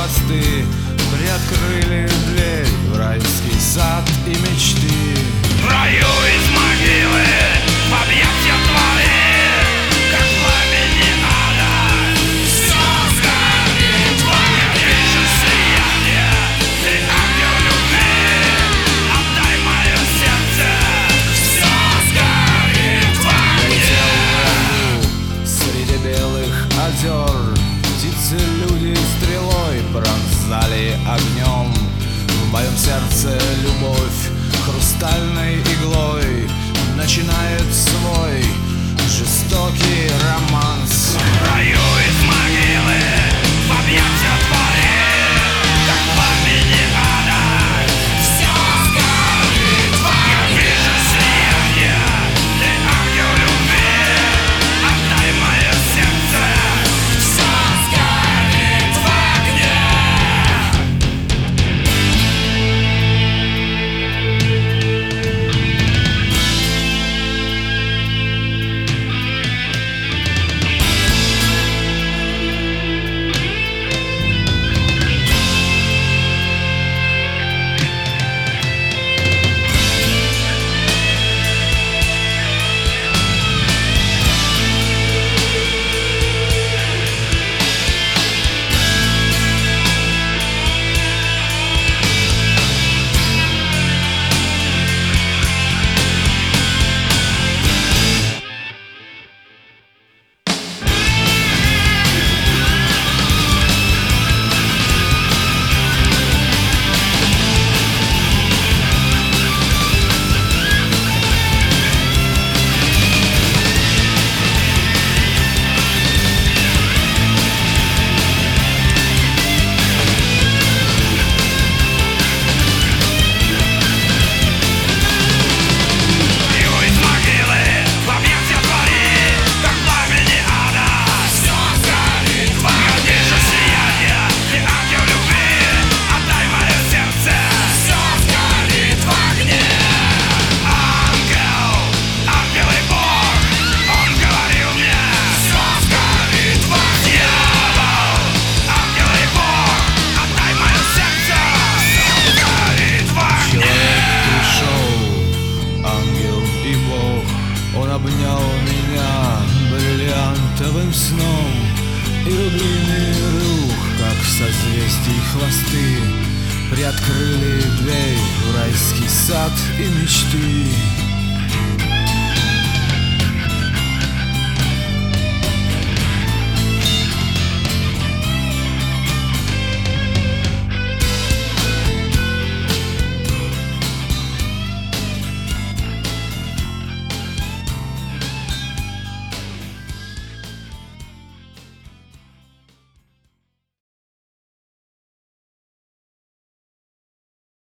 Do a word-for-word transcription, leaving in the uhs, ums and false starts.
хвосты приоткрыли дверь в райский сад и мечты. В раю из могилы в объятия твои, как пламени ада, все сгорит в огне. Я вижу сияние, ты ангел любви, отдай мое сердце, все сгорит в огне. Я летел в раю среди белых озер, птицы, люди стрелой пронзали огнем. В моем сердце любовь хрустальной иглой начинает свой жестокий романс. В раю из могилы в объятия твои, как пламени ада, все сгорит в огне. Я вижу сияние, ты ангел любви, отдай мое сердце, все сгорит в огне. Он обнял меня бриллиантовым сном, и рубиный рух, как созвездий хвосты, приоткрыли дверь в райский сад и мечты.